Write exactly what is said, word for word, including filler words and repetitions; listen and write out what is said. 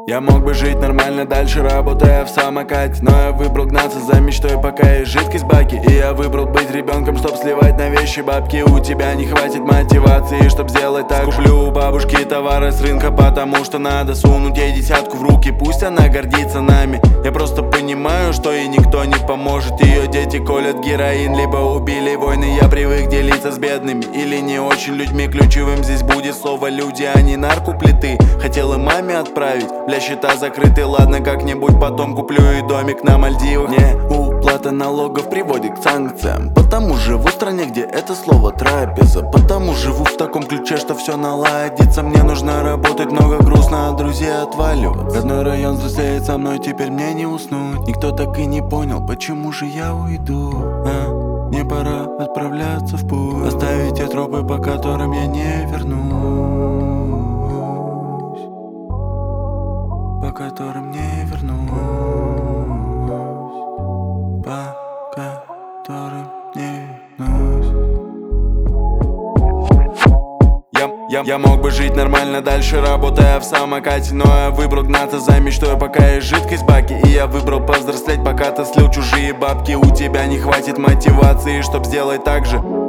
Я мог бы жить нормально дальше, работая в самокате, но я выбрал гнаться за мечтой, пока есть жидкость в баке. И я выбрал быть ребенком, чтоб сливать на вещи бабки. У тебя не хватит мотивации, чтоб сделать так. Куплю у бабушки товары с рынка, потому что надо сунуть ей десятку в руки. Пусть она гордится нами. Я просто понимаю, что ей никто не поможет. Ее дети колят героин, либо убили войны. Я привык делиться с бедными или не очень людьми. Ключевым здесь будет слово люди, а не наркоплиты. Хотела маме отправить, бля, счета закрыты. Ладно, как-нибудь потом куплю и домик на Мальдивах. Не уплата налогов приводит к санкциям, потому живу в стране, где это слово трапеза. Потому живу в таком ключе, что все наладится. Мне нужно работать много, грустно от друзей отваливаться. Родной район взрослеет со мной, теперь мне не уснуть. Никто так и не понял, почему же я уйду, а? Мне пора отправляться в путь, оставить те тропы, по которым я не вернусь, по которым не вернусь, по которым не вернусь. Я, я, я мог бы жить нормально дальше, работая в самокате, но я выбрал гнаться за мечтой, пока есть жидкость в баке. И я выбрал повзрослеть, пока ты слил чужие бабки. У тебя не хватит мотивации, чтоб сделать так же.